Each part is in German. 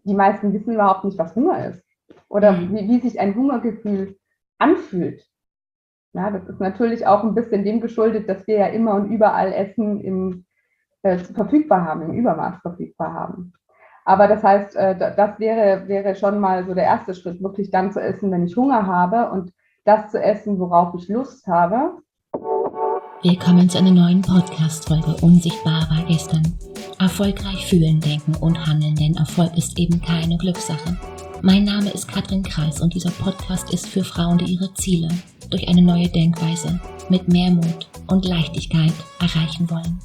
die meisten wissen überhaupt nicht, was Hunger ist oder wie sich ein Hungergefühl anfühlt. Ja, das ist natürlich auch ein bisschen dem geschuldet, dass wir ja immer und überall Essen verfügbar haben, im Übermaß verfügbar haben. Aber das heißt, das wäre schon mal so der erste Schritt, wirklich dann zu essen, wenn ich Hunger habe und das zu essen, worauf ich Lust habe. Willkommen zu einer neuen Podcast-Folge Unsichtbar war gestern. Erfolgreich fühlen, denken und handeln, denn Erfolg ist eben keine Glückssache. Mein Name ist Katrin Kreis und dieser Podcast ist für Frauen, die ihre Ziele durch eine neue Denkweise mit mehr Mut und Leichtigkeit erreichen wollen.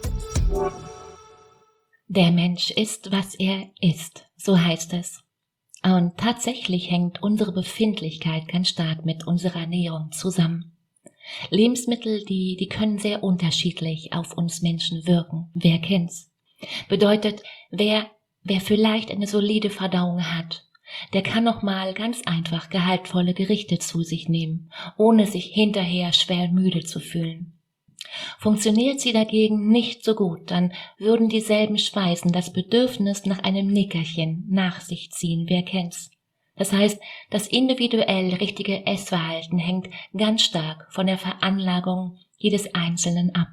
Der Mensch ist, was er ist, so heißt es. Und tatsächlich hängt unsere Befindlichkeit ganz stark mit unserer Ernährung zusammen. Lebensmittel, die können sehr unterschiedlich auf uns Menschen wirken. Wer kennt's? Bedeutet, wer vielleicht eine solide Verdauung hat, der kann noch mal ganz einfach gehaltvolle Gerichte zu sich nehmen, ohne sich hinterher schwer müde zu fühlen. Funktioniert sie dagegen nicht so gut, dann würden dieselben Speisen das Bedürfnis nach einem Nickerchen nach sich ziehen. Wer kennt's? Das heißt, das individuell richtige Essverhalten hängt ganz stark von der Veranlagung jedes Einzelnen ab.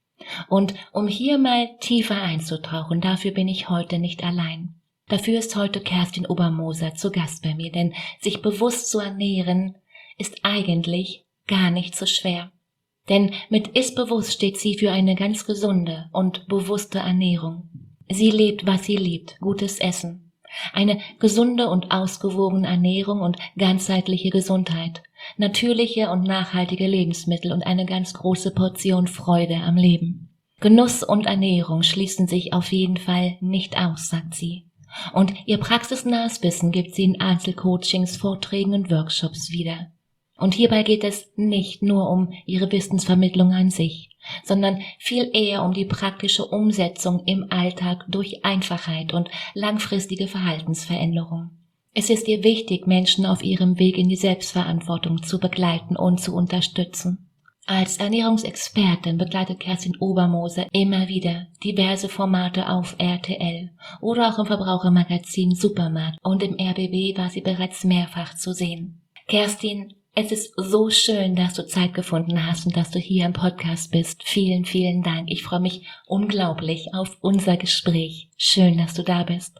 Und um hier mal tiefer einzutauchen, dafür bin ich heute nicht allein. Dafür ist heute Kerstin Obermoser zu Gast bei mir, denn sich bewusst zu ernähren ist eigentlich gar nicht so schwer. Denn mit Ist-Bewusst steht sie für eine ganz gesunde und bewusste Ernährung. Sie lebt, was sie liebt, gutes Essen. Eine gesunde und ausgewogene Ernährung und ganzheitliche Gesundheit, natürliche und nachhaltige Lebensmittel und eine ganz große Portion Freude am Leben. Genuss und Ernährung schließen sich auf jeden Fall nicht aus, sagt sie. Und ihr praxisnahes Wissen gibt sie in Einzelcoachings, Vorträgen und Workshops wieder. Und hierbei geht es nicht nur um ihre Wissensvermittlung an sich, sondern viel eher um die praktische Umsetzung im Alltag durch Einfachheit und langfristige Verhaltensveränderung. Es ist ihr wichtig, Menschen auf ihrem Weg in die Selbstverantwortung zu begleiten und zu unterstützen. Als Ernährungsexpertin begleitet Kerstin Obermoser immer wieder diverse Formate auf RTL oder auch im Verbrauchermagazin Supermarkt und im RBB war sie bereits mehrfach zu sehen. Kerstin, es ist so schön, dass du Zeit gefunden hast und dass du hier im Podcast bist. Vielen, vielen Dank. Ich freue mich unglaublich auf unser Gespräch. Schön, dass du da bist.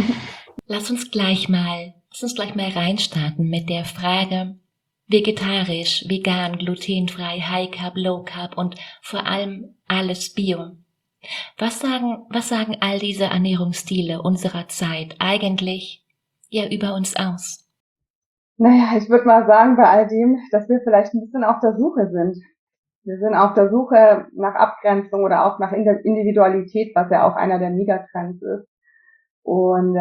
Lass uns gleich mal reinstarten mit der Frage: vegetarisch, vegan, glutenfrei, High Carb, Low Carb und vor allem alles Bio. Was sagen all diese Ernährungsstile unserer Zeit eigentlich über uns aus? Naja, ich würde mal sagen bei all dem, dass wir vielleicht ein bisschen auf der Suche sind. Wir sind auf der Suche nach Abgrenzung oder auch nach Individualität, was ja auch einer der Megatrends ist. Und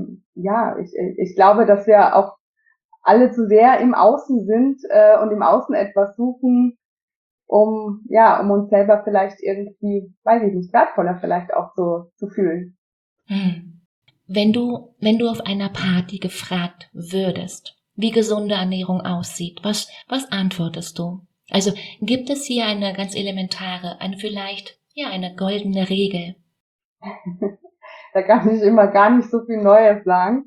ich glaube, dass wir auch alle zu sehr im Außen sind und im Außen etwas suchen, um uns selber vielleicht irgendwie, weiß ich nicht, wertvoller vielleicht auch so zu fühlen. Wenn du auf einer Party gefragt würdest, wie gesunde Ernährung aussieht, was antwortest du? Also gibt es hier eine ganz elementare, eine goldene Regel? Da kann ich immer gar nicht so viel Neues sagen,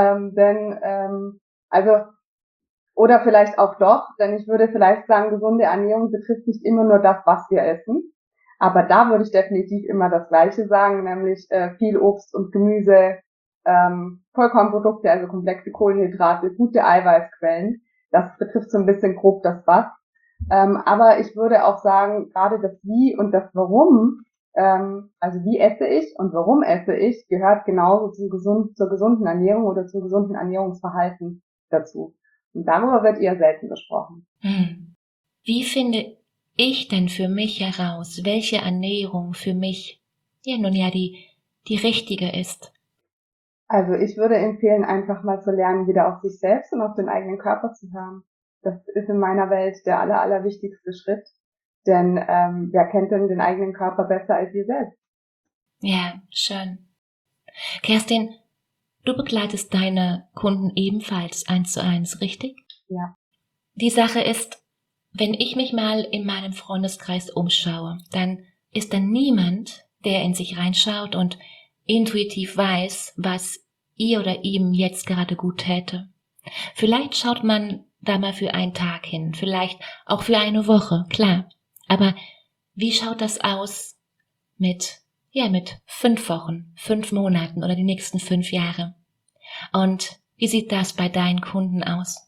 oder vielleicht auch doch, denn ich würde vielleicht sagen, gesunde Ernährung betrifft nicht immer nur das, was wir essen, aber da würde ich definitiv immer das Gleiche sagen, nämlich viel Obst und Gemüse, Vollkornprodukte, also komplexe Kohlenhydrate, gute Eiweißquellen. Das betrifft so ein bisschen grob das Was. Aber ich würde auch sagen, gerade das Wie und das Warum, also wie esse ich und warum esse ich, gehört genauso zur gesunden Ernährung oder zum gesunden Ernährungsverhalten dazu. Und darüber wird eher selten gesprochen. Wie finde ich denn für mich heraus, welche Ernährung für mich die richtige ist? Also ich würde empfehlen, einfach mal zu lernen, wieder auf sich selbst und auf den eigenen Körper zu hören. Das ist in meiner Welt der allerwichtigste Schritt. Denn wer kennt denn den eigenen Körper besser als wir selbst? Ja, schön. Kerstin, du begleitest deine Kunden ebenfalls 1:1, richtig? Ja. Die Sache ist, wenn ich mich mal in meinem Freundeskreis umschaue, dann ist da niemand, der in sich reinschaut und intuitiv weiß, was ihr oder ihm jetzt gerade gut täte. Vielleicht schaut man da mal für einen Tag hin, vielleicht auch für eine Woche, klar. Aber wie schaut das aus mit 5 Wochen, 5 Monaten oder die nächsten 5 Jahre? Und wie sieht das bei deinen Kunden aus?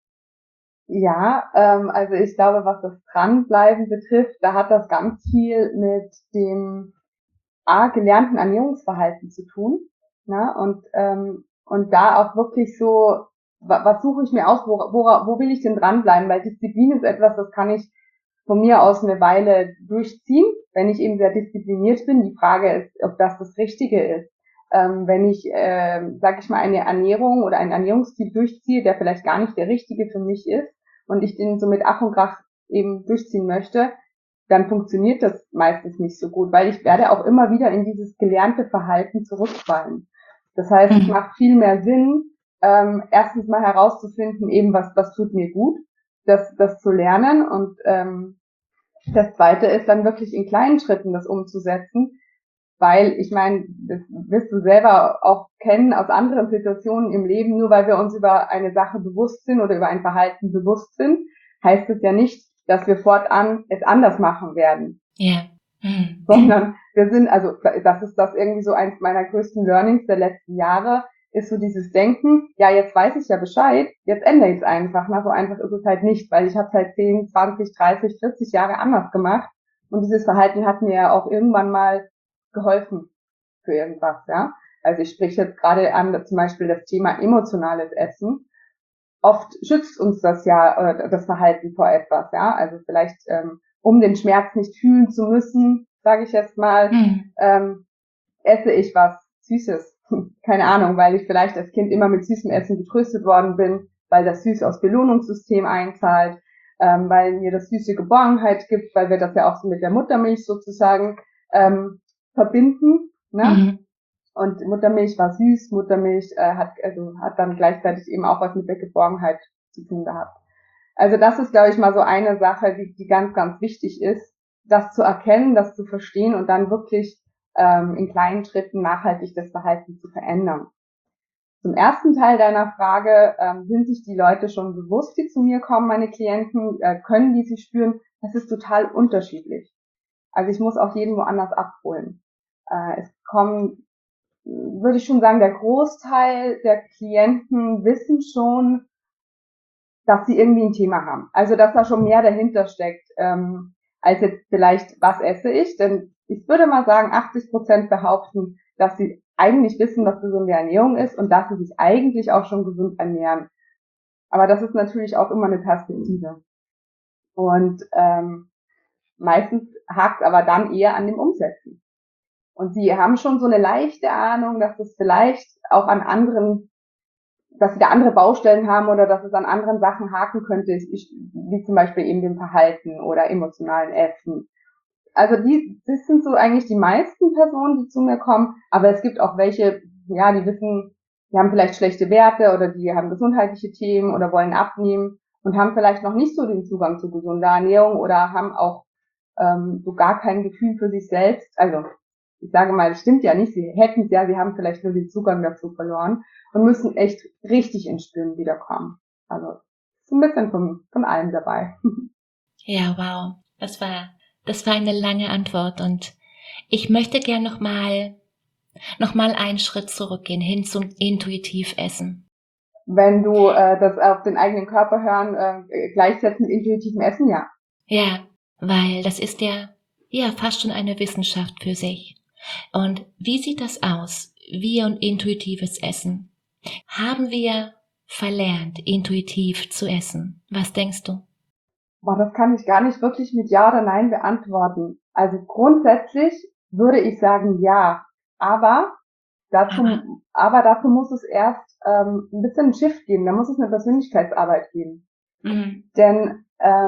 Ja, also ich glaube, was das Dranbleiben betrifft, da hat das ganz viel mit dem gelernten Ernährungsverhalten zu tun. Ne? Und da auch wirklich so, was suche ich mir aus, wo will ich denn dranbleiben? Weil Disziplin ist etwas, das kann ich von mir aus eine Weile durchziehen, wenn ich eben sehr diszipliniert bin. Die Frage ist, ob das Richtige ist. Wenn ich, sage ich mal, eine Ernährung oder einen Ernährungsstil durchziehe, der vielleicht gar nicht der richtige für mich ist und ich den so mit Ach und Krach eben durchziehen möchte, dann funktioniert das meistens nicht so gut, weil ich werde auch immer wieder in dieses gelernte Verhalten zurückfallen. Das heißt, es macht viel mehr Sinn, erstens mal herauszufinden, eben was tut mir gut, das zu lernen und das Zweite ist dann wirklich in kleinen Schritten das umzusetzen, weil ich meine, das wirst du selber auch kennen aus anderen Situationen im Leben, nur weil wir uns über eine Sache bewusst sind oder über ein Verhalten bewusst sind, heißt es ja nicht, dass wir fortan es anders machen werden. Ja. Sondern wir sind, also das ist das irgendwie so eins meiner größten Learnings der letzten Jahre, ist so dieses Denken, ja, jetzt weiß ich ja Bescheid, jetzt ändere ich es einfach. Na, so einfach ist es halt nicht, weil ich habe es halt 10, 20, 30, 40 Jahre anders gemacht und dieses Verhalten hat mir ja auch irgendwann mal geholfen für irgendwas, ja. Also ich spreche jetzt gerade an zum Beispiel das Thema emotionales Essen. Oft schützt uns das ja, das Verhalten vor etwas, ja. Also vielleicht, um den Schmerz nicht fühlen zu müssen, sage ich jetzt mal, esse ich was Süßes. Keine Ahnung, weil ich vielleicht als Kind immer mit süßem Essen getröstet worden bin, weil das Süß aufs Belohnungssystem einzahlt, weil mir das Süße Geborgenheit gibt, weil wir das ja auch so mit der Muttermilch sozusagen verbinden. Ne? Und Muttermilch war süß, Muttermilch hat dann gleichzeitig eben auch was mit der Geborgenheit zu tun gehabt. Also das ist, glaube ich, mal so eine Sache, die ganz, ganz wichtig ist, das zu erkennen, das zu verstehen und dann wirklich in kleinen Schritten nachhaltig das Verhalten zu verändern. Zum ersten Teil deiner Frage, sind sich die Leute schon bewusst, die zu mir kommen, meine Klienten, können die sich spüren? Das ist total unterschiedlich. Also ich muss auch jeden woanders abholen. Es kommen, würde ich schon sagen, der Großteil der Klienten wissen schon, dass sie irgendwie ein Thema haben. Also dass da schon mehr dahinter steckt, als jetzt vielleicht, was esse ich? Denn ich würde mal sagen, 80% behaupten, dass sie eigentlich wissen, was gesunde Ernährung ist und dass sie sich eigentlich auch schon gesund ernähren. Aber das ist natürlich auch immer eine Perspektive. Und meistens hakt aber dann eher an dem Umsetzen. Und sie haben schon so eine leichte Ahnung, dass es vielleicht auch an anderen, dass sie da andere Baustellen haben oder dass es an anderen Sachen haken könnte, wie zum Beispiel eben dem Verhalten oder emotionalen Essen. Also das sind so eigentlich die meisten Personen, die zu mir kommen, aber es gibt auch welche, ja, die wissen, die haben vielleicht schlechte Werte oder die haben gesundheitliche Themen oder wollen abnehmen und haben vielleicht noch nicht so den Zugang zu gesunder Ernährung oder haben auch so gar kein Gefühl für sich selbst. Also ich sage mal, das stimmt ja nicht, sie hätten es ja, sie haben vielleicht nur den Zugang dazu verloren und müssen echt richtig ins Spüren wiederkommen. Also so ein bisschen von allem dabei. Ja, wow. Das war eine lange Antwort und ich möchte gern noch mal einen Schritt zurückgehen, hin zum intuitiv Essen. Wenn du das auf den eigenen Körper hören gleichsetzt mit intuitivem Essen, ja. Ja, weil das ist ja fast schon eine Wissenschaft für sich. Und wie sieht das aus? Wir und intuitives Essen. Haben wir verlernt, intuitiv zu essen? Was denkst du? Boah, das kann ich gar nicht wirklich mit Ja oder Nein beantworten. Also grundsätzlich würde ich sagen ja, aber dazu muss es erst ein bisschen einen Shift geben, da muss es eine Persönlichkeitsarbeit geben. Denn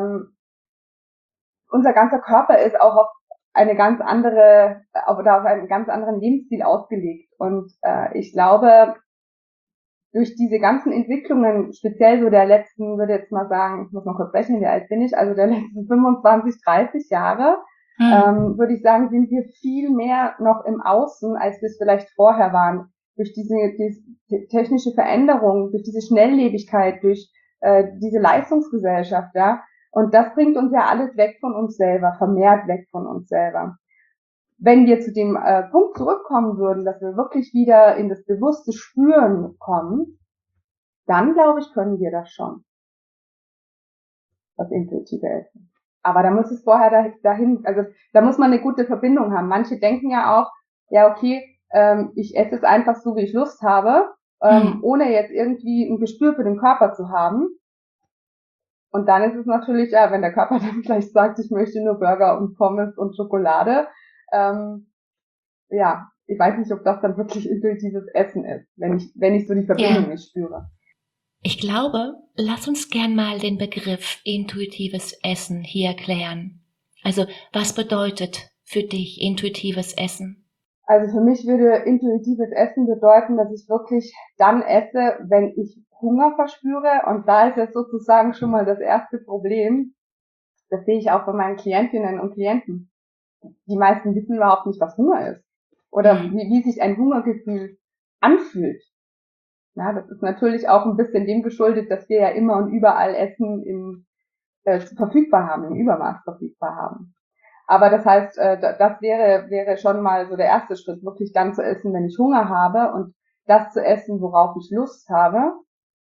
unser ganzer Körper ist auch auf eine ganz andere, oder auf einen ganz anderen Lebensstil ausgelegt. Und ich glaube, durch diese ganzen Entwicklungen, speziell so der letzten, würde jetzt mal sagen, ich muss mal kurz rechnen, wie alt bin ich, also der letzten 25, 30 Jahre, würde ich sagen, sind wir viel mehr noch im Außen, als wir es vielleicht vorher waren. durch diese technische Veränderung, durch diese Schnelllebigkeit, durch diese Leistungsgesellschaft, ja. Und das bringt uns ja alles weg von uns selber, vermehrt weg von uns selber. Wenn wir zu dem Punkt zurückkommen würden, dass wir wirklich wieder in das bewusste Spüren kommen, dann glaube ich, können wir das schon, das intuitive Essen. Aber da muss es vorher dahin, also da muss man eine gute Verbindung haben. Manche denken ja auch, ja okay, ich esse es einfach so, wie ich Lust habe, ohne jetzt irgendwie ein Gespür für den Körper zu haben. Und dann ist es natürlich, ja, wenn der Körper dann gleich sagt, ich möchte nur Burger und Pommes und Schokolade, ja, ich weiß nicht, ob das dann wirklich intuitives Essen ist, wenn ich so die Verbindung nicht spüre. Ich glaube, lass uns gern mal den Begriff intuitives Essen hier klären. Also, was bedeutet für dich intuitives Essen? Also für mich würde intuitives Essen bedeuten, dass ich wirklich dann esse, wenn ich Hunger verspüre. Und da ist jetzt sozusagen schon mal das erste Problem. Das sehe ich auch bei meinen Klientinnen und Klienten. Die meisten wissen überhaupt nicht, was Hunger ist. Oder wie sich ein Hungergefühl anfühlt. Ja, das ist natürlich auch ein bisschen dem geschuldet, dass wir ja immer und überall Essen verfügbar haben, im Übermaß verfügbar haben. Aber das heißt, das wäre schon mal so der erste Schritt, wirklich dann zu essen, wenn ich Hunger habe und das zu essen, worauf ich Lust habe.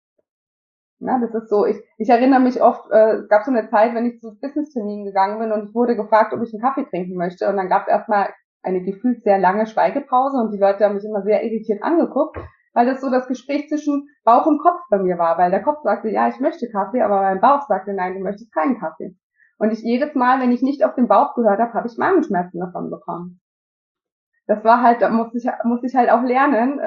Na, das ist so, ich erinnere mich oft, es gab so eine Zeit, wenn ich zu Business-Terminen gegangen bin und ich wurde gefragt, ob ich einen Kaffee trinken möchte und dann gab es erstmal eine gefühlt sehr lange Schweigepause und die Leute haben mich immer sehr irritiert angeguckt, weil das so das Gespräch zwischen Bauch und Kopf bei mir war, weil der Kopf sagte, ja, ich möchte Kaffee, aber mein Bauch sagte, nein, du möchtest keinen Kaffee. Und jedes Mal, wenn ich nicht auf den Bauch gehört habe, habe ich Magenschmerzen davon bekommen. Das war halt, da muss ich halt auch lernen,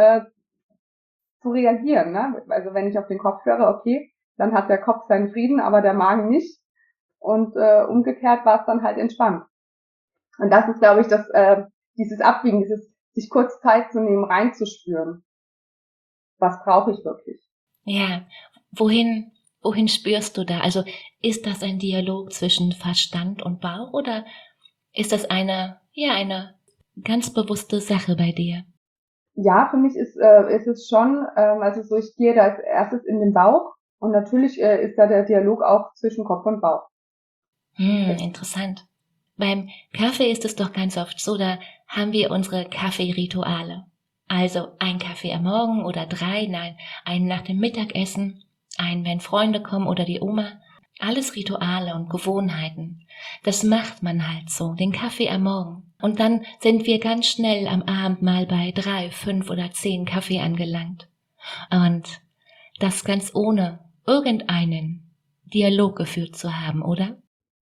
zu reagieren, ne? Also wenn ich auf den Kopf höre, okay, dann hat der Kopf seinen Frieden, aber der Magen nicht. Und umgekehrt war es dann halt entspannt. Und das ist, glaube ich, dieses Abwiegen, dieses sich kurz Zeit zu nehmen, reinzuspüren. Was brauche ich wirklich? Ja, wohin spürst du da? Also ist das ein Dialog zwischen Verstand und Bauch oder ist das eine ganz bewusste Sache bei dir? Ja, für mich ist es schon, also so, ich gehe da als erstes in den Bauch und natürlich ist da der Dialog auch zwischen Kopf und Bauch. Interessant. Beim Kaffee ist es doch ganz oft so, da haben wir unsere Kaffeerituale. Also ein Kaffee am Morgen oder 3, nein, einen nach dem Mittagessen, einen, wenn Freunde kommen oder die Oma. Alles Rituale und Gewohnheiten. Das macht man halt so, den Kaffee am Morgen. Und dann sind wir ganz schnell am Abend mal bei 3, 5 oder 10 Kaffee angelangt. Und das ganz ohne irgendeinen Dialog geführt zu haben, oder?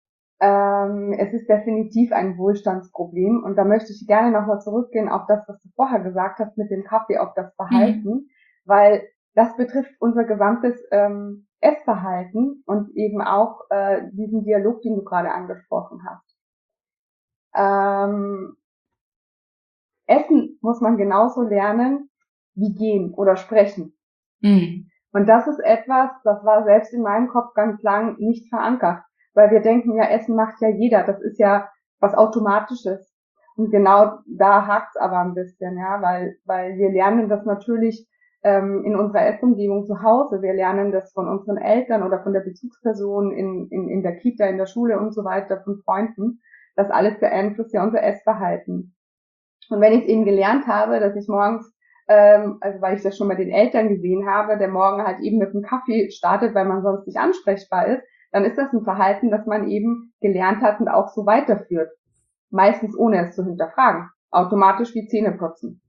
Es ist definitiv ein Wohlstandsproblem und da möchte ich gerne nochmal zurückgehen auf das, was du vorher gesagt hast mit dem Kaffee, auf das Verhalten, weil das betrifft unser gesamtes Essverhalten und eben auch diesen Dialog, den du gerade angesprochen hast. Essen muss man genauso lernen wie gehen oder sprechen. Und das ist etwas, das war selbst in meinem Kopf ganz lang nicht verankert. Weil wir denken, ja, Essen macht ja jeder, das ist ja was Automatisches. Und genau da hakt's aber ein bisschen, ja, weil wir lernen das natürlich in unserer Essumgebung zu Hause. Wir lernen das von unseren Eltern oder von der Bezugsperson in der Kita, in der Schule und so weiter, von Freunden. Das alles beeinflusst ja unser Essverhalten. Und wenn ich eben gelernt habe, dass ich morgens also weil ich das schon bei den Eltern gesehen habe, der Morgen halt eben mit einem Kaffee startet, weil man sonst nicht ansprechbar ist, dann ist das ein Verhalten, das man eben gelernt hat und auch so weiterführt. Meistens ohne es zu hinterfragen. Automatisch wie Zähne putzen.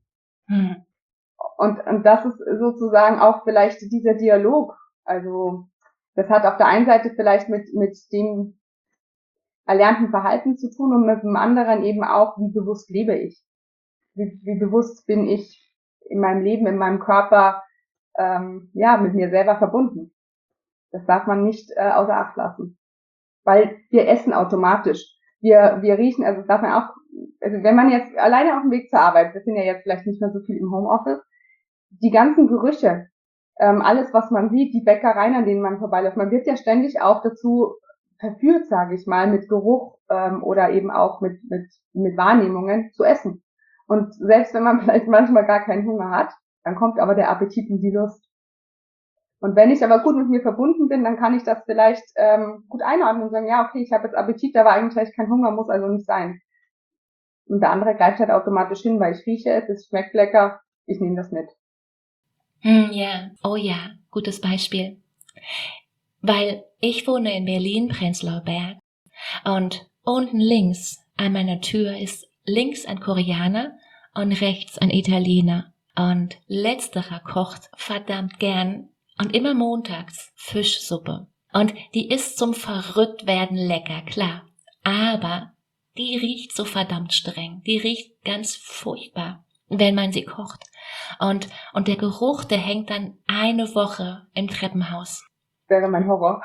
Und das ist sozusagen auch vielleicht dieser Dialog. Also das hat auf der einen Seite vielleicht mit dem erlernten Verhalten zu tun und mit dem anderen eben auch, wie bewusst lebe ich. Wie bewusst bin ich in meinem Leben, in meinem Körper, mit mir selber verbunden. Das darf man nicht außer Acht lassen. Weil wir essen automatisch. Wir riechen, also das darf man auch, also wenn man jetzt alleine auf dem Weg zur Arbeit, wir sind ja jetzt vielleicht nicht mehr so viel im Homeoffice, die ganzen Gerüche, alles was man sieht, die Bäckereien, an denen man vorbeiläuft, man wird ja ständig auch dazu verführt, sage ich mal, mit Geruch oder eben auch mit Wahrnehmungen zu essen. Und selbst wenn man vielleicht manchmal gar keinen Hunger hat, Dann kommt aber der Appetit und die Lust. Und wenn ich aber gut mit mir verbunden bin, dann kann ich das vielleicht gut einordnen und sagen, ja, okay, ich habe jetzt Appetit, aber eigentlich habe ich keinen Hunger, muss also nicht sein. Und der andere greift halt automatisch hin, weil ich rieche es schmeckt lecker, ich nehme das mit. Ja, oh ja, gutes Beispiel. Weil ich wohne in Berlin, Prenzlauer Berg, und unten links an meiner Tür ist links ein Koreaner und rechts ein Italiener. Und letzterer kocht verdammt gern und immer montags Fischsuppe. Und die ist zum Verrücktwerden lecker, klar. Aber die riecht so verdammt streng. Die riecht ganz furchtbar, wenn man sie kocht. Und der Geruch, der hängt dann eine Woche im Treppenhaus. Wäre mein Horror.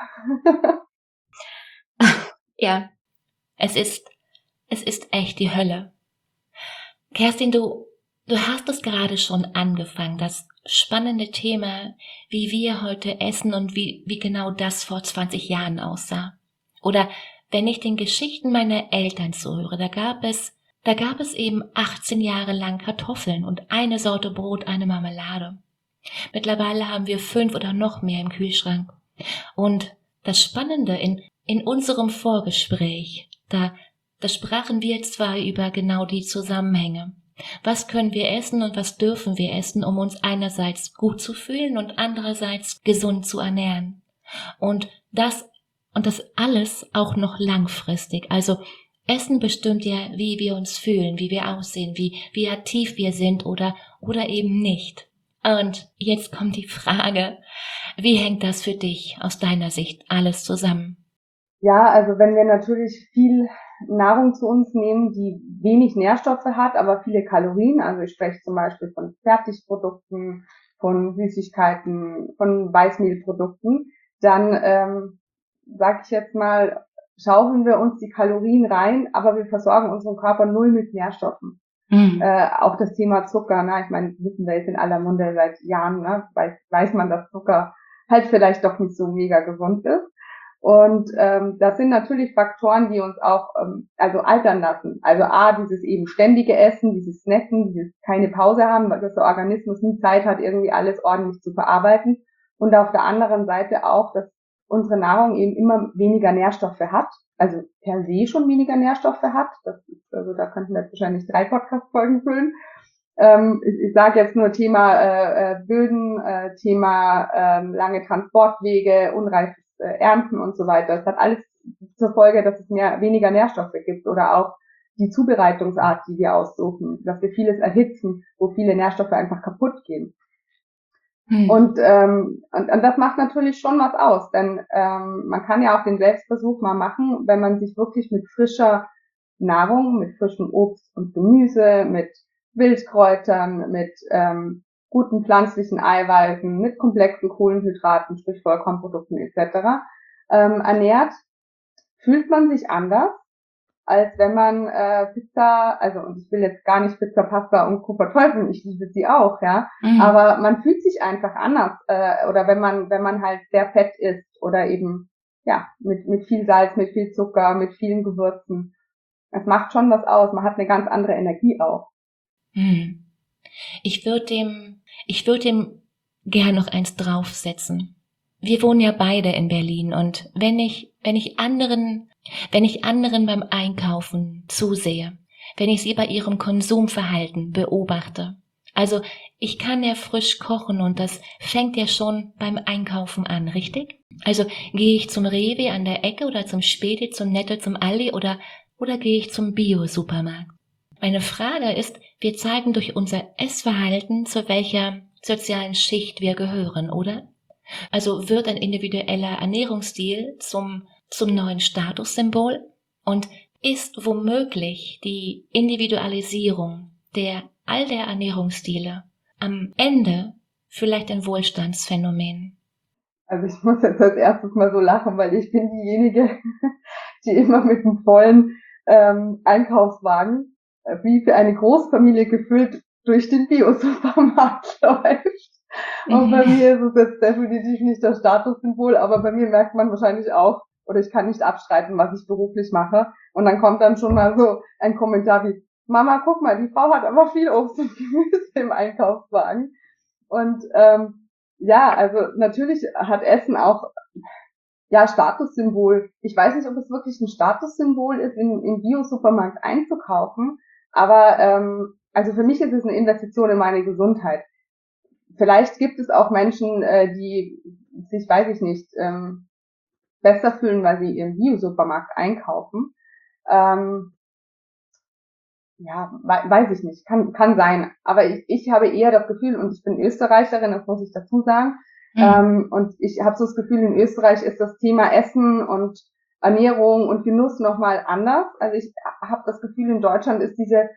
Ja, es ist echt die Hölle. Kerstin, du hast es gerade schon angefangen, das spannende Thema, wie wir heute essen und wie genau das vor 20 Jahren aussah. Oder wenn ich den Geschichten meiner Eltern zuhöre, da gab es eben 18 Jahre lang Kartoffeln und eine Sorte Brot, eine Marmelade. Mittlerweile haben wir 5 oder noch mehr im Kühlschrank. Und das Spannende in unserem Vorgespräch, da sprachen wir zwar über genau die Zusammenhänge. Was können wir essen und was dürfen wir essen, um uns einerseits gut zu fühlen und andererseits gesund zu ernähren. Und das alles auch noch langfristig. Also Essen bestimmt ja, wie wir uns fühlen, wie wir aussehen, wie aktiv wir sind oder eben nicht. Und jetzt kommt die Frage, wie hängt das für dich aus deiner Sicht alles zusammen? Ja, also wenn wir natürlich viel Nahrung zu uns nehmen, die wenig Nährstoffe hat, aber viele Kalorien, also ich spreche zum Beispiel von Fertigprodukten, von Süßigkeiten, von Weißmehlprodukten, dann sage ich jetzt mal, schaufeln wir uns die Kalorien rein, aber wir versorgen unseren Körper null mit Nährstoffen. Auch das Thema Zucker, ne? Ich meine, wissen wir jetzt in aller Munde seit Jahren, ne? Weiß man, dass Zucker halt vielleicht doch nicht so mega gesund ist. Und das sind natürlich Faktoren, die uns auch also altern lassen. Also dieses eben ständige Essen, dieses Snacken, dieses keine Pause haben, weil der Organismus nie Zeit hat, irgendwie alles ordentlich zu verarbeiten. Und auf der anderen Seite auch, dass unsere Nahrung eben immer weniger Nährstoffe hat, also per se schon weniger Nährstoffe hat. Das ist, also da könnten wir jetzt wahrscheinlich 3 Podcast-Folgen füllen. Ich sage jetzt nur Thema Böden, Thema lange Transportwege, unreifes Ernten und so weiter. Das hat alles zur Folge, dass es weniger Nährstoffe gibt oder auch die Zubereitungsart, die wir aussuchen, dass wir vieles erhitzen, wo viele Nährstoffe einfach kaputt gehen. Und das macht natürlich schon was aus, denn man kann ja auch den Selbstversuch mal machen, wenn man sich wirklich mit frischer Nahrung, mit frischem Obst und Gemüse, mit Wildkräutern, mit guten pflanzlichen Eiweißen, mit komplexen Kohlenhydraten, sprich Vollkornprodukten etc. Ernährt, fühlt man sich anders, als wenn man Pizza, also und ich will jetzt gar nicht Pizza, Pasta und Co. verteufeln, ich liebe sie auch, ja, aber man fühlt sich einfach anders oder wenn man halt sehr fett isst oder eben ja mit viel Salz, mit viel Zucker, mit vielen Gewürzen. Es macht schon was aus, man hat eine ganz andere Energie auch. Ich würde dem gern noch eins draufsetzen. Wir wohnen ja beide in Berlin und wenn ich anderen beim Einkaufen zusehe, wenn ich sie bei ihrem Konsumverhalten beobachte, also ich kann ja frisch kochen und das fängt ja schon beim Einkaufen an, richtig? Also gehe ich zum Rewe an der Ecke oder zum Späti, zum Netto, zum Aldi oder gehe ich zum Bio-Supermarkt? Meine Frage ist, wir zeigen durch unser Essverhalten, zu welcher sozialen Schicht wir gehören, oder? Also wird ein individueller Ernährungsstil zum neuen Statussymbol und ist womöglich die Individualisierung all der Ernährungsstile am Ende vielleicht ein Wohlstandsphänomen? Also ich muss jetzt als erstes mal so lachen, weil ich bin diejenige, die immer mit einem vollen Einkaufswagen wie für eine Großfamilie gefüllt durch den Bio-Supermarkt läuft. Und bei mir ist es jetzt definitiv nicht das Statussymbol, aber bei mir merkt man wahrscheinlich auch, oder ich kann nicht abstreiten, was ich beruflich mache. Und dann kommt dann schon mal so ein Kommentar wie, Mama, guck mal, die Frau hat aber viel Obst und Gemüse im Einkaufswagen. Und ja, also natürlich hat Essen auch ja Statussymbol. Ich weiß nicht, ob es wirklich ein Statussymbol ist, im Bio-Supermarkt einzukaufen, aber also für mich ist es eine Investition in meine Gesundheit. Vielleicht gibt es auch Menschen, die sich, weiß ich nicht, besser fühlen, weil sie im Bio-Supermarkt einkaufen. Ähm, ja, weiß ich nicht, kann sein. Aber ich habe eher das Gefühl, und ich bin Österreicherin, das muss ich dazu sagen, und ich habe so das Gefühl, in Österreich ist das Thema Essen und Ernährung und Genuss nochmal anders. Also ich habe das Gefühl, in Deutschland ist diese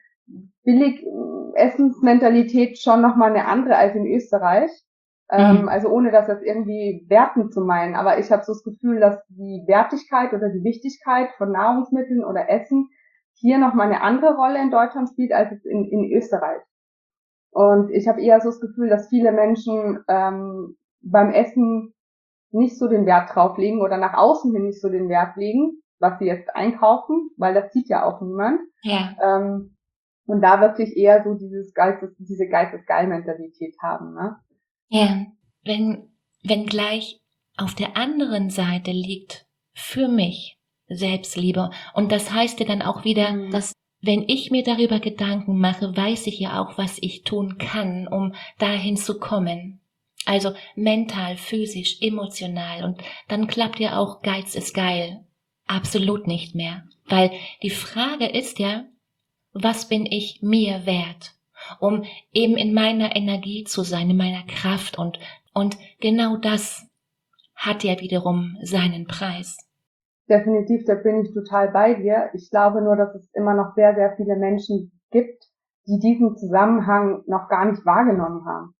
Billig-Essensmentalität schon nochmal eine andere als in Österreich. Also ohne das jetzt irgendwie werten zu meinen. Aber ich habe so das Gefühl, dass die Wertigkeit oder die Wichtigkeit von Nahrungsmitteln oder Essen hier nochmal eine andere Rolle in Deutschland spielt als es in Österreich. Und ich habe eher so das Gefühl, dass viele Menschen beim Essen nicht so den Wert drauf legen oder nach außen hin nicht so den Wert legen, was sie jetzt einkaufen, weil das sieht ja auch niemand. Ja. Und da wirklich eher so diese Geistesgeil-Mentalität haben, ne? Ja. Wenn gleich auf der anderen Seite liegt für mich Selbstliebe. Und das heißt ja dann auch wieder, dass wenn ich mir darüber Gedanken mache, weiß ich ja auch, was ich tun kann, um dahin zu kommen. Also mental, physisch, emotional. Und dann klappt ja auch Geiz ist geil absolut nicht mehr. Weil die Frage ist ja, was bin ich mir wert? Um eben in meiner Energie zu sein, in meiner Kraft und genau das hat ja wiederum seinen Preis. Definitiv, da bin ich total bei dir. Ich glaube nur, dass es immer noch sehr, sehr viele Menschen gibt, die diesen Zusammenhang noch gar nicht wahrgenommen haben.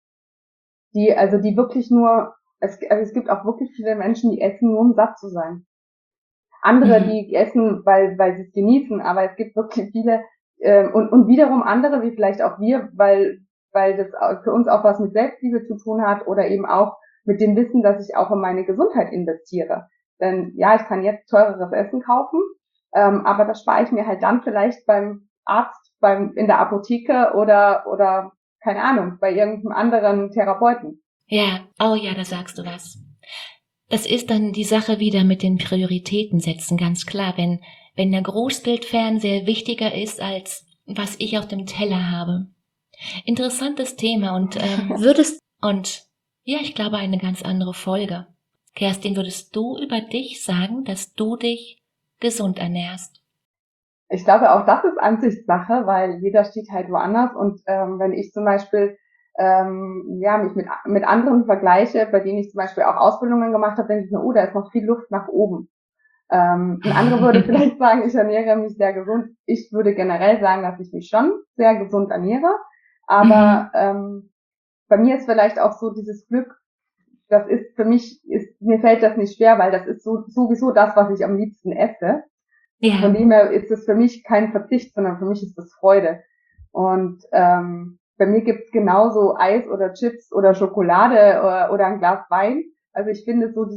Die wirklich nur, es gibt auch wirklich viele Menschen, die essen nur, um satt zu sein. Andere, die essen, weil sie es genießen, aber es gibt wirklich viele, und wiederum andere, wie vielleicht auch wir, weil das für uns auch was mit Selbstliebe zu tun hat oder eben auch mit dem Wissen, dass ich auch in meine Gesundheit investiere. Denn ja, ich kann jetzt teureres Essen kaufen, aber das spare ich mir halt dann vielleicht beim Arzt, in der Apotheke oder keine Ahnung, bei irgendeinem anderen Therapeuten. Ja, oh ja, da sagst du was. Das ist dann die Sache wieder mit den Prioritäten setzen, ganz klar. Wenn der Großbildfernseher wichtiger ist, als was ich auf dem Teller habe. Interessantes Thema und ja, ich glaube eine ganz andere Folge. Kerstin, würdest du über dich sagen, dass du dich gesund ernährst? Ich glaube, auch das ist Ansichtssache, weil jeder steht halt woanders und wenn ich zum Beispiel ja, mich mit anderen vergleiche, bei denen ich zum Beispiel auch Ausbildungen gemacht habe, denke ich mir, da ist noch viel Luft nach oben. Ein anderer würde vielleicht sagen, ich ernähre mich sehr gesund. Ich würde generell sagen, dass ich mich schon sehr gesund ernähre, aber bei mir ist vielleicht auch so dieses Glück, das ist für mich, mir fällt das nicht schwer, weil das ist sowieso das, was ich am liebsten esse. Ja. Von dem her ist es für mich kein Verzicht, sondern für mich ist es Freude. Und bei mir gibt's genauso Eis oder Chips oder Schokolade oder ein Glas Wein. Also ich finde so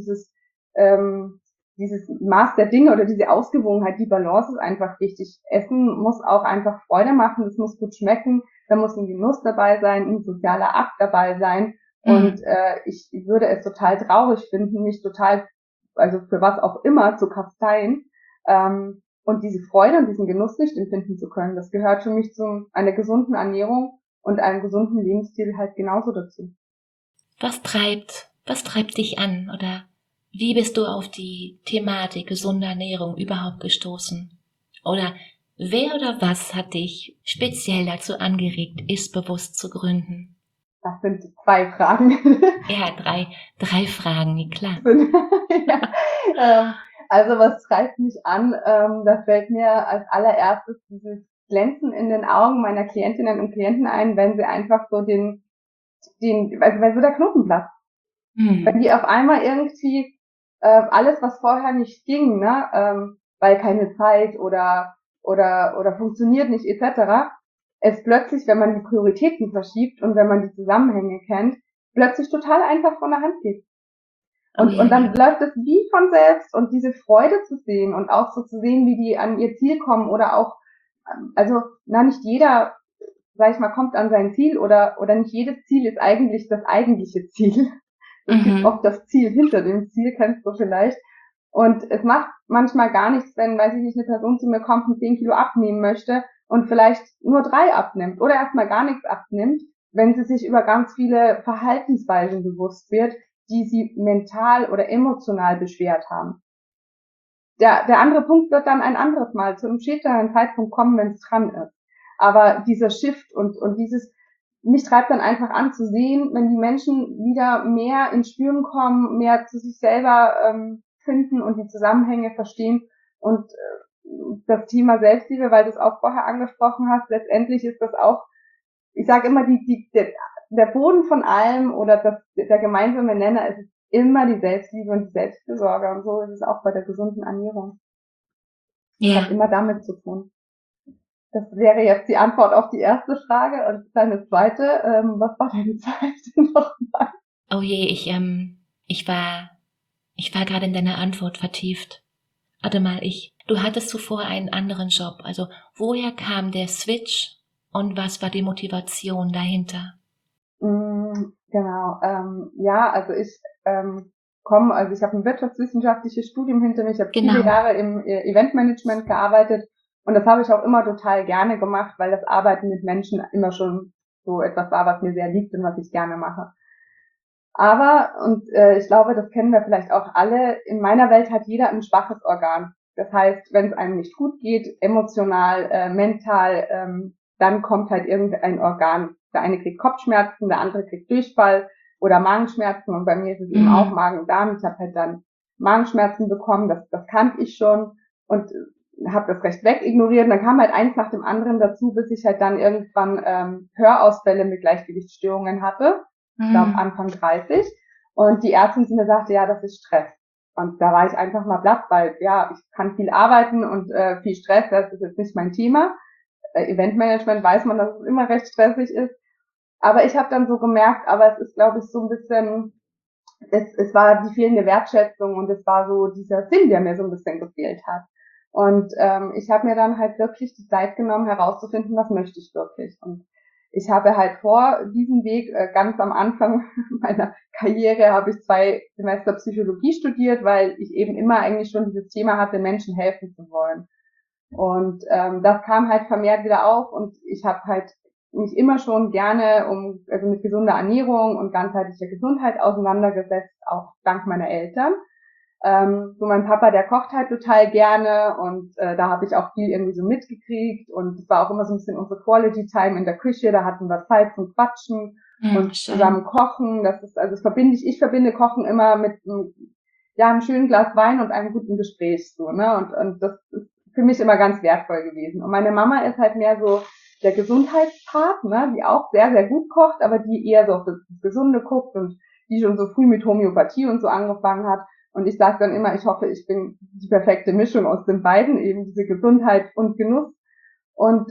dieses Maß der Dinge oder diese Ausgewogenheit, die Balance ist einfach wichtig. Essen muss auch einfach Freude machen, es muss gut schmecken, da muss ein Genuss dabei sein, ein sozialer Akt dabei sein. Und ich würde es total traurig finden, mich total, also für was auch immer, zu kasteien, und diese Freude und diesen Genuss nicht empfinden zu können. Das gehört für mich zu einer gesunden Ernährung und einem gesunden Lebensstil halt genauso dazu. Was treibt dich an oder wie bist du auf die Thematik gesunde Ernährung überhaupt gestoßen? Oder wer oder was hat dich speziell dazu angeregt, Ist-Bewusst zu gründen? Das sind 2 Fragen. Ja, drei Fragen, klar. Ja, also was treibt mich an? Da fällt mir als allererstes dieses Glänzen in den Augen meiner Klientinnen und Klienten ein, wenn sie einfach so also wenn so der Knoten platzt. Wenn die auf einmal irgendwie alles, was vorher nicht ging, ne, weil keine Zeit oder funktioniert nicht etc., es plötzlich, wenn man die Prioritäten verschiebt und wenn man die Zusammenhänge kennt, plötzlich total einfach von der Hand geht. Und dann läuft es wie von selbst und diese Freude zu sehen und auch so zu sehen, wie die an ihr Ziel kommen oder auch, also, nicht jeder sag ich mal, kommt an sein Ziel oder nicht jedes Ziel ist eigentlich das eigentliche Ziel. Es gibt oft das Ziel hinter dem Ziel, kennst du vielleicht. Und es macht manchmal gar nichts, wenn, weiß ich nicht, eine Person zu mir kommt und 10 Kilo abnehmen möchte und vielleicht nur 3 abnimmt oder erstmal gar nichts abnimmt, wenn sie sich über ganz viele Verhaltensweisen bewusst wird, die sie mental oder emotional beschwert haben. Der andere Punkt wird dann ein anderes Mal zu einem späteren Zeitpunkt kommen, wenn es dran ist. Aber dieser Shift und dieses, mich treibt dann einfach an zu sehen, wenn die Menschen wieder mehr ins Spüren kommen, mehr zu sich selber finden und die Zusammenhänge verstehen und das Thema Selbstliebe, weil du es auch vorher angesprochen hast, letztendlich ist das auch, ich sage immer, der Boden von allem oder der gemeinsame Nenner ist immer die Selbstliebe und die Selbstfürsorge und so ist es auch bei der gesunden Ernährung. Das hat immer damit zu tun. Das wäre jetzt die Antwort auf die erste Frage und deine zweite, was war deine zweite nochmal? Oh je, ich war gerade in deiner Antwort vertieft. Warte mal, du hattest zuvor einen anderen Job, also woher kam der Switch und was war die Motivation dahinter? Genau, ja, also ich ich habe ein wirtschaftswissenschaftliches Studium hinter mir, ich habe viele Jahre im Eventmanagement gearbeitet und das habe ich auch immer total gerne gemacht, weil das Arbeiten mit Menschen immer schon so etwas war, was mir sehr liegt und was ich gerne mache. Aber, ich glaube, das kennen wir vielleicht auch alle, in meiner Welt hat jeder ein schwaches Organ. Das heißt, wenn es einem nicht gut geht, emotional, mental, dann kommt halt irgendein Organ. Der eine kriegt Kopfschmerzen, der andere kriegt Durchfall oder Magenschmerzen und bei mir ist es eben auch Magen und Darm. Ich habe halt dann Magenschmerzen bekommen, das kannte ich schon und habe das recht wegignoriert. Und dann kam halt eins nach dem anderen dazu, bis ich halt dann irgendwann Hörausfälle mit Gleichgewichtsstörungen hatte. Ich glaube Anfang 30. Und die Ärztin zu mir sagte, ja, das ist Stress. Und da war ich einfach mal platt, weil ja, ich kann viel arbeiten und viel Stress, das ist jetzt nicht mein Thema. Eventmanagement weiß man, dass es immer recht stressig ist. Aber ich habe dann so gemerkt, aber es ist, glaube ich, so ein bisschen, es war die fehlende Wertschätzung und es war so dieser Sinn, der mir so ein bisschen gefehlt hat. Und ich habe mir dann halt wirklich die Zeit genommen, herauszufinden, was möchte ich wirklich. Und ich habe halt vor diesem Weg, ganz am Anfang meiner Karriere, habe ich 2 Semester Psychologie studiert, weil ich eben immer eigentlich schon dieses Thema hatte, Menschen helfen zu wollen. Und das kam halt vermehrt wieder auf und ich habe halt mich immer schon gerne also mit gesunder Ernährung und ganzheitlicher Gesundheit auseinandergesetzt, auch dank meiner Eltern. So mein Papa, der kocht halt total gerne und da habe ich auch viel irgendwie so mitgekriegt und es war auch immer so ein bisschen unsere Quality Time in der Küche, da hatten wir Zeit zum Quatschen und zusammen kochen. Das ist, also ich verbinde Kochen immer mit einem schönen Glas Wein und einem guten Gespräch so, ne? Und das ist für mich immer ganz wertvoll gewesen. Und meine Mama ist halt mehr so der Gesundheitspart, ne, die auch sehr, sehr gut kocht, aber die eher so auf das Gesunde guckt und die schon so früh mit Homöopathie und so angefangen hat. Und ich sage dann immer, ich hoffe, ich bin die perfekte Mischung aus den beiden, eben diese Gesundheit und Genuss. Und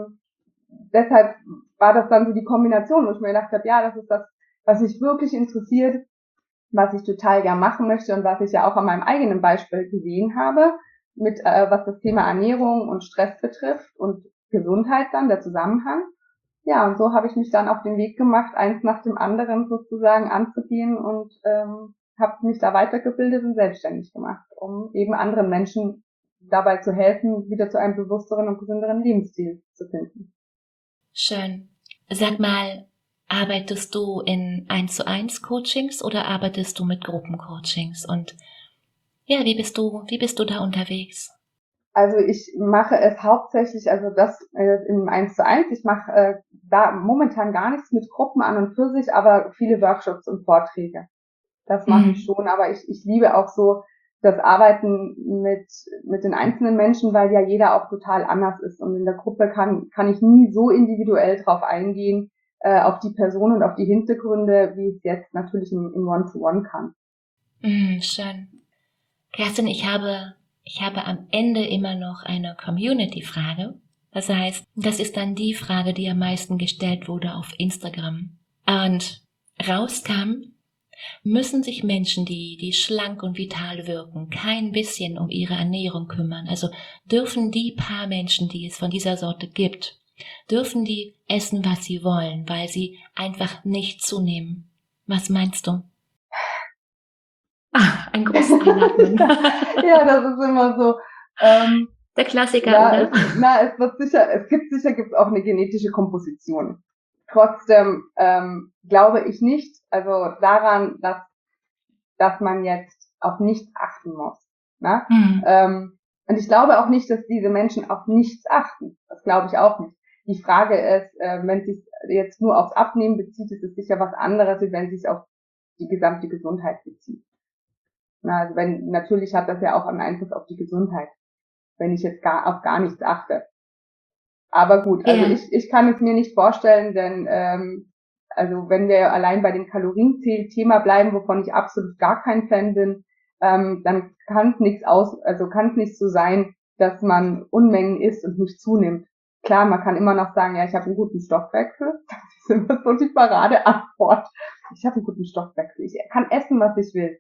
deshalb war das dann so die Kombination, wo ich mir gedacht habe, ja, das ist das, was mich wirklich interessiert, was ich total gern machen möchte und was ich ja auch an meinem eigenen Beispiel gesehen habe, mit was das Thema Ernährung und Stress betrifft und Gesundheit dann, der Zusammenhang. Ja, und so habe ich mich dann auf den Weg gemacht, eins nach dem anderen sozusagen anzugehen und habe mich da weitergebildet und selbstständig gemacht, um eben anderen Menschen dabei zu helfen, wieder zu einem bewussteren und gesünderen Lebensstil zu finden. Schön. Sag mal, arbeitest du in 1:1 Coachings oder arbeitest du mit Gruppencoachings? Und ja, wie bist du da unterwegs? Also ich mache es hauptsächlich, also das im 1:1. Ich mache da momentan gar nichts mit Gruppen an und für sich, aber viele Workshops und Vorträge. Das mache ich schon, aber ich liebe auch so das Arbeiten mit den einzelnen Menschen, weil ja jeder auch total anders ist und in der Gruppe kann ich nie so individuell drauf eingehen, auf die Person und auf die Hintergründe, wie ich es jetzt natürlich im One-to-One kann. Schön. Kerstin, ich habe am Ende immer noch eine Community-Frage. Das heißt, das ist dann die Frage, die am meisten gestellt wurde auf Instagram. Und rauskam, müssen sich Menschen, die schlank und vital wirken, kein bisschen um ihre Ernährung kümmern. Also dürfen die paar Menschen, die es von dieser Sorte gibt, Dürfen die essen, was sie wollen, weil sie einfach nicht zunehmen? Was meinst du? Ein großes Einatmen. Ja, das ist immer so. Der Klassiker, ja, oder? es gibt auch eine genetische Komposition. Trotzdem glaube ich nicht, also daran, dass man jetzt auf nichts achten muss. Ne? Und ich glaube auch nicht, dass diese Menschen auf nichts achten. Das glaube ich auch nicht. Die Frage ist, wenn sie es jetzt nur aufs Abnehmen bezieht, ist es sicher was anderes, als wenn sie es auf die gesamte Gesundheit bezieht. Na, also natürlich hat das ja auch einen Einfluss auf die Gesundheit, wenn ich jetzt auf gar nichts achte. Aber gut, also ich kann es mir nicht vorstellen, denn also wenn wir allein bei dem Kalorienzähl-Thema bleiben, wovon ich absolut gar kein Fan bin, dann kann es nicht so sein, dass man Unmengen isst und nicht zunimmt. Klar, man kann immer noch sagen, ja, ich habe einen guten Stoffwechsel. Das ist immer so die Paradeantwort. Ich habe einen guten Stoffwechsel. Ich kann essen, was ich will.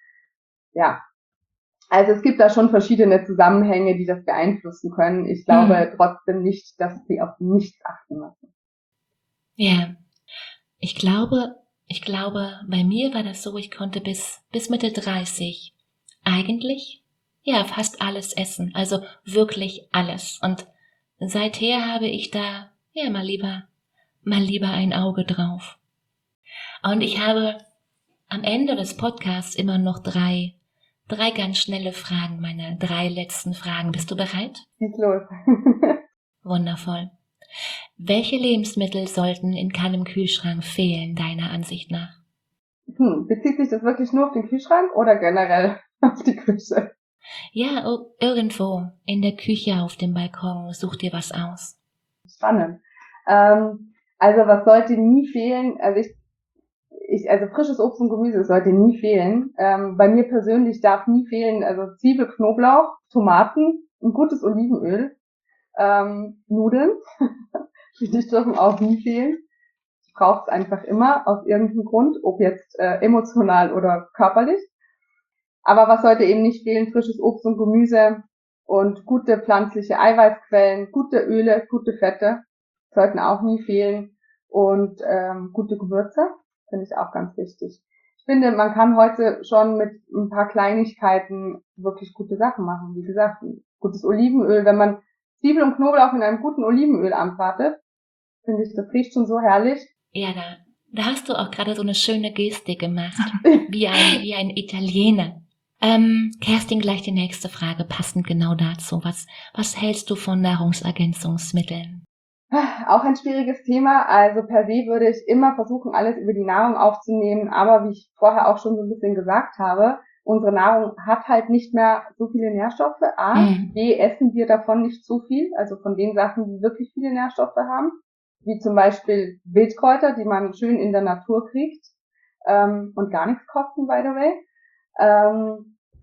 Ja. Also es gibt da schon verschiedene Zusammenhänge, die das beeinflussen können. Ich glaube trotzdem nicht, dass sie auf nichts achten müssen. Ja. Ich glaube, bei mir war das so, ich konnte bis Mitte 30 eigentlich, ja, fast alles essen. Also wirklich alles. Und seither habe ich da, ja, mal lieber ein Auge drauf. Und ich habe am Ende des Podcasts immer noch drei ganz schnelle Fragen, meine 3 letzten Fragen. Bist du bereit? Schieß los. Wundervoll. Welche Lebensmittel sollten in keinem Kühlschrank fehlen, deiner Ansicht nach? Bezieht sich das wirklich nur auf den Kühlschrank oder generell auf die Küche? Ja, irgendwo in der Küche, auf dem Balkon. Such dir was aus. Spannend. Also was sollte nie fehlen? Also frisches Obst und Gemüse sollte nie fehlen. Bei mir persönlich darf nie fehlen, also Zwiebel, Knoblauch, Tomaten, ein gutes Olivenöl, Nudeln, die dürfen auch nie fehlen. Ich brauche es einfach immer aus irgendeinem Grund, ob jetzt emotional oder körperlich. Aber was sollte eben nicht fehlen? Frisches Obst und Gemüse und gute pflanzliche Eiweißquellen, gute Öle, gute Fette sollten auch nie fehlen und gute Gewürze finde ich auch ganz wichtig. Ich finde, man kann heute schon mit ein paar Kleinigkeiten wirklich gute Sachen machen. Wie gesagt, ein gutes Olivenöl, wenn man Zwiebel und Knoblauch in einem guten Olivenöl anbratet, finde ich, das riecht schon so herrlich. Ja, da hast du auch gerade so eine schöne Gestik gemacht, wie ein Italiener. Kerstin, gleich die nächste Frage, passend genau dazu. Was hältst du von Nahrungsergänzungsmitteln? Auch ein schwieriges Thema. Also per se würde ich immer versuchen, alles über die Nahrung aufzunehmen. Aber wie ich vorher auch schon so ein bisschen gesagt habe, unsere Nahrung hat halt nicht mehr so viele Nährstoffe. B, essen wir davon nicht so viel. Also von den Sachen, die wirklich viele Nährstoffe haben. Wie zum Beispiel Wildkräuter, die man schön in der Natur kriegt. Und gar nichts kosten, by the way.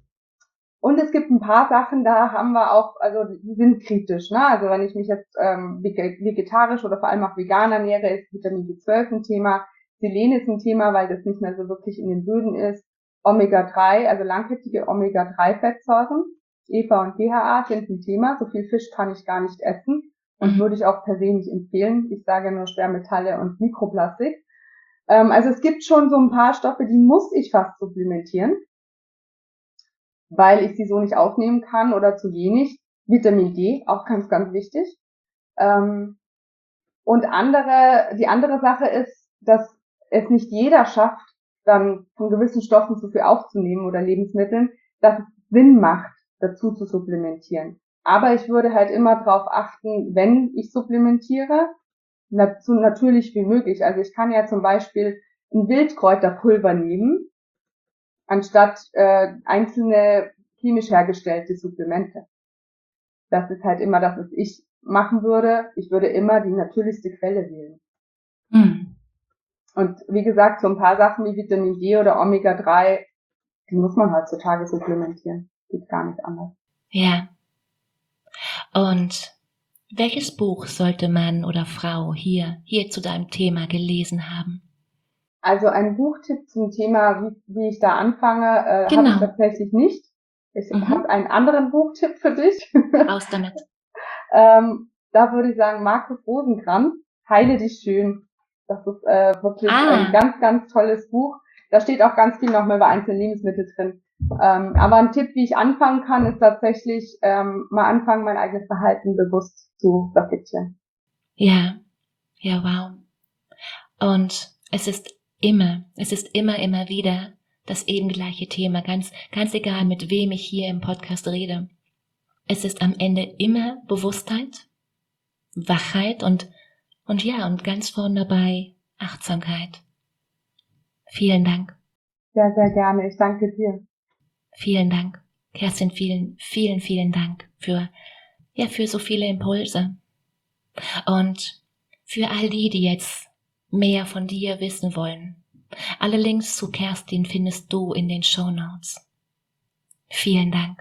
Und es gibt ein paar Sachen, da haben wir auch, also die sind kritisch, ne? Also wenn ich mich jetzt vegetarisch oder vor allem auch vegan ernähre, ist Vitamin B12 ein Thema, Selen ist ein Thema, weil das nicht mehr so wirklich in den Böden ist. Omega-3, also langkettige Omega-3-Fettsäuren, EPA und DHA sind ein Thema. So viel Fisch kann ich gar nicht essen und würde ich auch per se nicht empfehlen. Ich sage nur Schwermetalle und Mikroplastik. Also es gibt schon so ein paar Stoffe, die muss ich fast supplementieren, weil ich sie so nicht aufnehmen kann oder zu wenig. Vitamin D, auch ganz, ganz wichtig. Und die andere Sache ist, dass es nicht jeder schafft, dann von gewissen Stoffen zu viel aufzunehmen oder Lebensmitteln, dass es Sinn macht, dazu zu supplementieren. Aber ich würde halt immer darauf achten, wenn ich supplementiere, so natürlich wie möglich. Also ich kann ja zum Beispiel ein Wildkräuterpulver nehmen, anstatt einzelne chemisch hergestellte Supplemente. Das ist halt immer das, was ich machen würde. Ich würde immer die natürlichste Quelle wählen. Und wie gesagt, so ein paar Sachen wie Vitamin D oder Omega-3, die muss man heutzutage supplementieren. Geht gar nicht anders. Ja. Und welches Buch sollte Mann oder Frau hier zu deinem Thema gelesen haben? Also ein Buchtipp zum Thema, wie ich da anfange, habe ich tatsächlich nicht. Ich habe einen anderen Buchtipp für dich. Raus damit. da würde ich sagen, Markus Rosenkranz, Heile dich schön. Das ist wirklich ein ganz, ganz tolles Buch. Da steht auch ganz viel nochmal über einzelne Lebensmittel drin. Aber ein Tipp, wie ich anfangen kann, ist tatsächlich mal anfangen, mein eigenes Verhalten bewusst zu reflektieren. Ja, ja, wow. Und es ist immer wieder das eben gleiche Thema, ganz egal, mit wem ich hier im Podcast rede. Es ist am Ende immer Bewusstheit, Wachheit und ganz vorn dabei Achtsamkeit. Vielen Dank. Sehr, sehr gerne. Ich danke dir. Vielen Dank. Kerstin, vielen Dank für so viele Impulse. Und für all die jetzt mehr von dir wissen wollen. Alle Links zu Kerstin findest du in den Shownotes. Vielen Dank.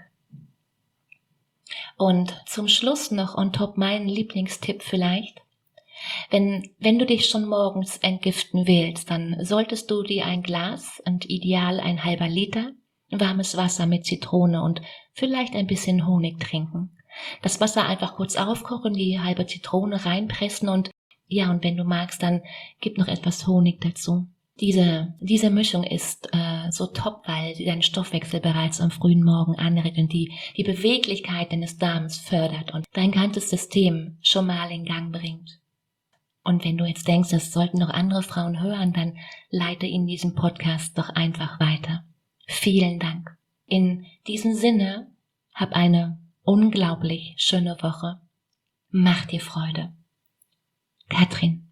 Und zum Schluss noch on top mein Lieblingstipp vielleicht. Wenn du dich schon morgens entgiften willst, dann solltest du dir ein Glas und ideal ein halber Liter warmes Wasser mit Zitrone und vielleicht ein bisschen Honig trinken. Das Wasser einfach kurz aufkochen, die halbe Zitrone reinpressen und wenn du magst, dann gib noch etwas Honig dazu. Diese Mischung ist so top, weil sie deinen Stoffwechsel bereits am frühen Morgen anregt und die Beweglichkeit deines Darms fördert und dein ganzes System schon mal in Gang bringt. Und wenn du jetzt denkst, das sollten noch andere Frauen hören, dann leite ihnen diesen Podcast doch einfach weiter. Vielen Dank. In diesem Sinne, hab eine unglaublich schöne Woche. Mach dir Freude. Katrin.